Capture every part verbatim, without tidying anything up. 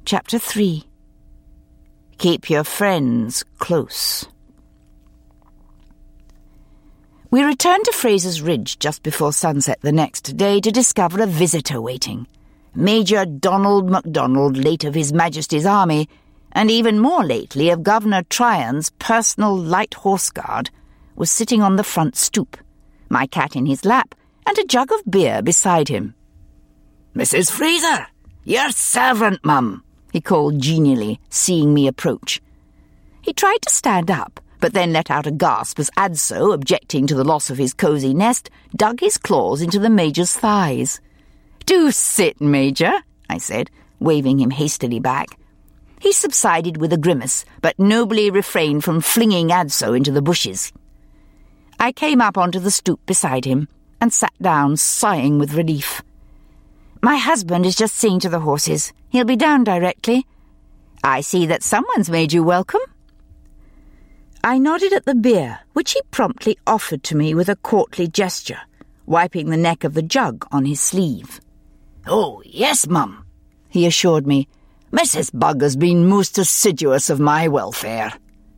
Chapter three. Keep your friends close. We returned to Fraser's Ridge just before sunset the next day to discover a visitor waiting. Major Donald MacDonald, late of His Majesty's Army, and even more lately of Governor Tryon's personal light horse guard, was sitting on the front stoop, my cat in his lap, and a jug of beer beside him. "Missus Fraser, your servant, mum," he called genially, seeing me approach. He tried to stand up, but then let out a gasp as Adso, objecting to the loss of his cosy nest, dug his claws into the Major's thighs. "Do sit, Major," I said, waving him hastily back. He subsided with a grimace, but nobly refrained from flinging Adso into the bushes. I came up onto the stoop beside him and sat down, sighing with relief. "My husband is just seeing to the horses. He'll be down directly. I see that someone's made you welcome." I nodded at the beer, which he promptly offered to me with a courtly gesture, wiping the neck of the jug on his sleeve. "Oh, yes, mum," he assured me. "Missus Bug has been most assiduous of my welfare."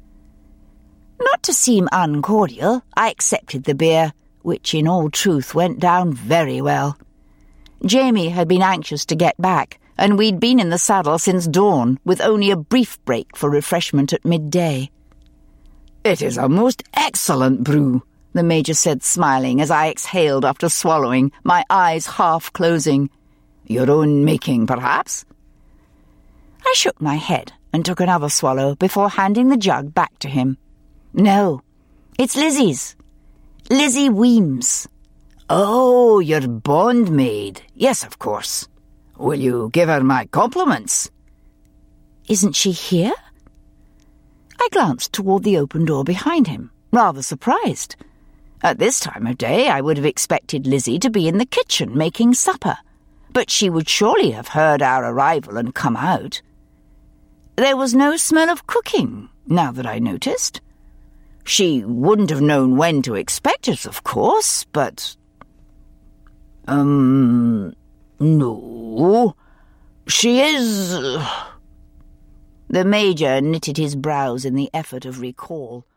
Not to seem uncordial, I accepted the beer, which in all truth went down very well. Jamie had been anxious to get back, and we'd been in the saddle since dawn, with only a brief break for refreshment at midday. "It is a most excellent brew," the Major said, smiling as I exhaled after swallowing, my eyes half closing. "Your own making, perhaps?" I shook my head and took another swallow before handing the jug back to him. "No, it's Lizzie's. Lizzie Weems." "Oh, your bondmaid. Yes, of course. Will you give her my compliments?" "Isn't she here?" I glanced toward the open door behind him, rather surprised. At this time of day I would have expected Lizzie to be in the kitchen making supper, but she would surely have heard our arrival and come out. There was no smell of cooking, now that I noticed. She wouldn't have known when to expect it, of course, but... Um... No... She is... The Major knitted his brows in the effort of recall.